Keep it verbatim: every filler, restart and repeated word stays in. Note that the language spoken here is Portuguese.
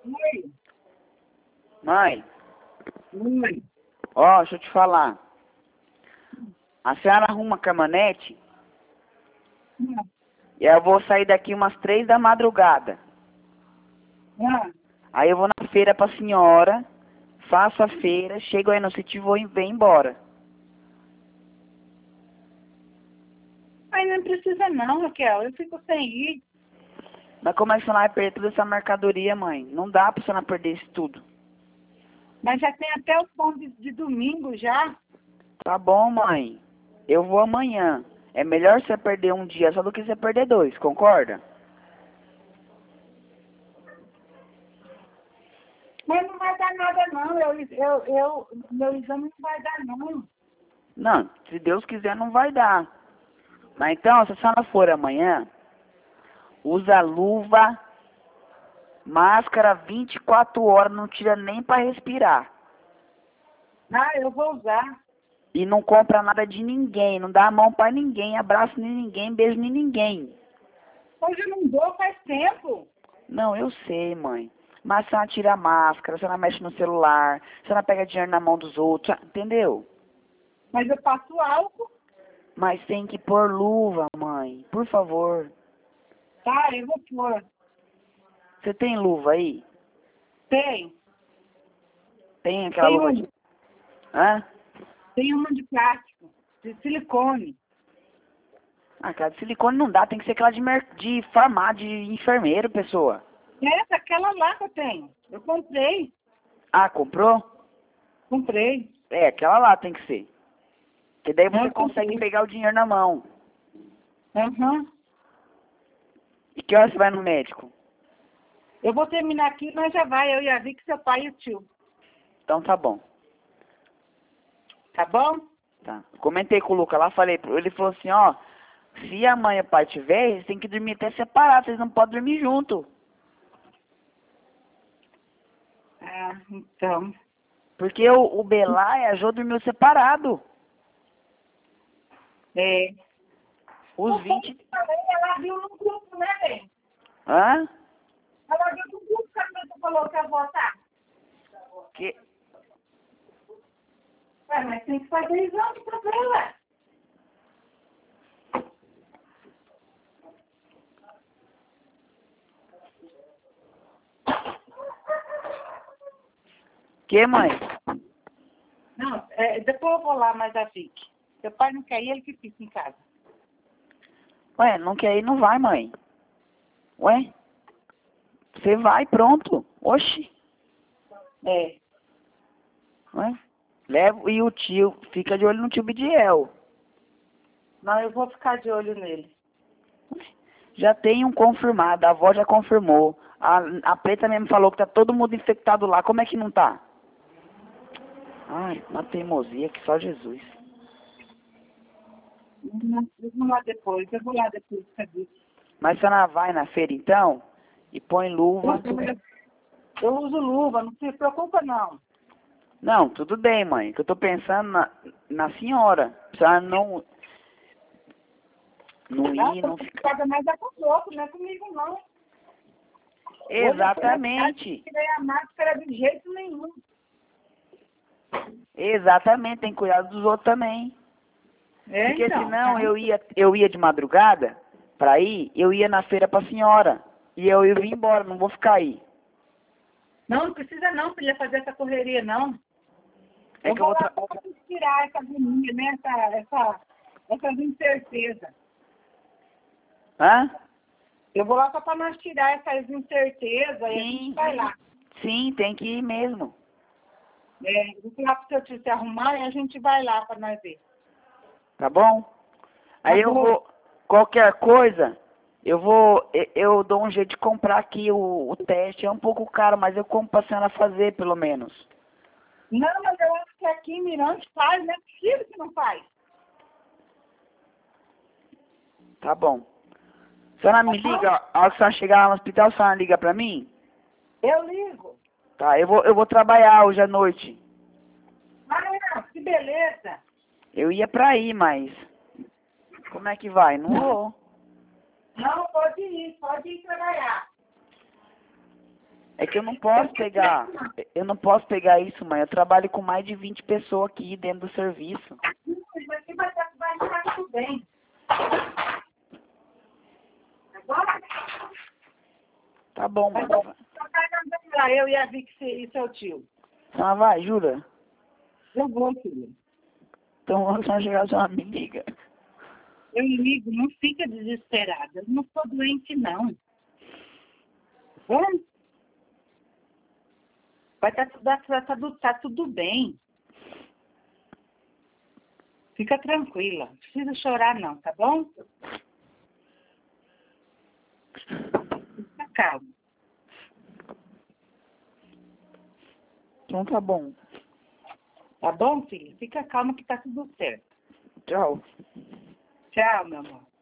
Oi. Mãe, Oi. ó, deixa eu te falar. A senhora arruma uma caminhonete Ah, e eu vou sair daqui umas três da madrugada. ah. Aí eu vou na feira pra senhora, faço a feira, chego aí no sítio e vou e venho embora. Mas não precisa não, Raquel. Eu fico sem ir. Mas como é que a senhora vai perder toda essa mercadoria, mãe? Não dá pra senhora perder isso tudo. Mas já tem até o pão de, de domingo já. Tá bom, mãe. Eu vou amanhã. É melhor você perder um dia só do que você perder dois, concorda? Mas não vai dar nada não. Eu, eu, eu, meu exame não vai dar não. Não, se Deus quiser não vai dar. Mas então, se a senhora for amanhã, usa luva, máscara vinte e quatro horas, não tira nem pra respirar. Ah, eu vou usar. E não compra nada de ninguém, não dá a mão pra ninguém, abraço em ninguém, beijo em ninguém. Hoje eu não dou faz tempo. Não, eu sei, mãe. Mas a senhora tira a máscara, a senhora mexe no celular, a senhora pega dinheiro na mão dos outros, entendeu? Mas eu passo álcool. Mas tem que pôr luva, mãe, por favor. Tá, eu vou pôr. Você tem luva aí? Tem. Tem aquela Tem, luva um, de... Hã? tem uma de plástico, de silicone. Ah, aquela de silicone não dá, tem que ser aquela de, mer... de farmácia, de enfermeiro, pessoa. Essa, aquela lá que eu tenho. Eu comprei. Ah, comprou? Comprei. É, aquela lá tem que ser. Que daí você Eu consegue comprei. pegar o dinheiro na mão. Aham. E que hora você vai no médico? Eu vou terminar aqui, nós já vai. Eu e a Vicky, seu pai e o tio. Então tá bom. Tá bom? Tá. Comentei com o Luca lá, falei, pro- ele falou assim, ó, se a mãe e o pai tiver, eles têm que dormir até separado, vocês não podem dormir junto. Ah, então. Porque o, o Belá e a Jô dormiu separado. É. Os vinte. Ela viu no grupo, né, bem? Hã? Ela viu no grupo que a pessoa falou que ia votar. Que... Ué, mas tem que fazer exame pra ver, ué. Que, mãe? Não, é, depois eu vou lá, mas a Vicky. Seu pai não quer ir, ele que fica em casa. Ué, não quer ir, não vai, mãe. Ué? Você vai, pronto. Oxi. É. Ué? Leva, e o tio, fica de olho no tio Bidiel. Não, eu vou ficar de olho nele. Já tem um confirmado, a avó já confirmou. A, a preta mesmo falou que tá todo mundo infectado lá. Como é que não tá? Ai, uma teimosia que só Jesus. Não, eu vou lá depois, eu vou lá depois, cadê? Mas a senhora vai na feira então e põe luva. Eu uso luva, não se preocupa não. Não, tudo bem, mãe. Que eu tô pensando na, na senhora. A senhora não, não Tá? ir, Tô não ficar. preocupada mais é com os outros, não é comigo não. Exatamente. Não tirei a máscara de jeito nenhum. Exatamente, tem que cuidar dos outros também. É, Porque então. senão Tá? eu ia, eu ia de madrugada pra ir, eu ia na feira pra senhora. E eu ia vir embora, não vou ficar aí. Não, não precisa não, filha, fazer essa correria, não. É Eu que eu vou vou lá tra... para tirar essa agonia, né? Essa, essa, essas incertezas. Hã? Eu vou lá só para nós tirar essas incertezas e a gente Sim, vai lá. sim, tem que ir mesmo. É, eu vou falar para o seu tio se arrumar e a gente vai lá para nós ver. Tá bom? Aí Tá eu bom. vou, qualquer coisa, eu vou, eu, eu dou um jeito de comprar aqui o, o teste. É um pouco caro, mas eu compro pra senhora fazer, pelo menos. Não, mas eu acho que aqui em Mirante faz, não é possível que não faz. Tá bom. A senhora me liga, a hora que a senhora chegar lá no hospital, a senhora liga pra mim? Eu ligo. Tá, eu vou, eu vou trabalhar hoje à noite. Ah, que beleza. Eu ia pra aí, mas... Como é que vai? Não vou. Não, pode ir, pode ir trabalhar. É que eu não posso pegar, eu não posso pegar isso, mãe. Eu trabalho com mais de vinte pessoas aqui dentro do serviço. Mas aqui vai estar vai estar tudo bem. Agora, Tá bom, mãe. vai pra eu e a Vicky e seu tio. Senhora vai, jura? Eu vou, filho. Então, quando a senhora chegar, a senhora me liga. Eu ligo, não fica desesperada. Eu não sou doente, não. Vamos? Vai estar tudo, tá, tá, tá tudo bem. Fica tranquila. Não precisa chorar, não, tá bom? Fica calma. Então tá bom. Tá bom, filho? Fica calma que tá tudo certo. Tchau. Tchau, meu amor.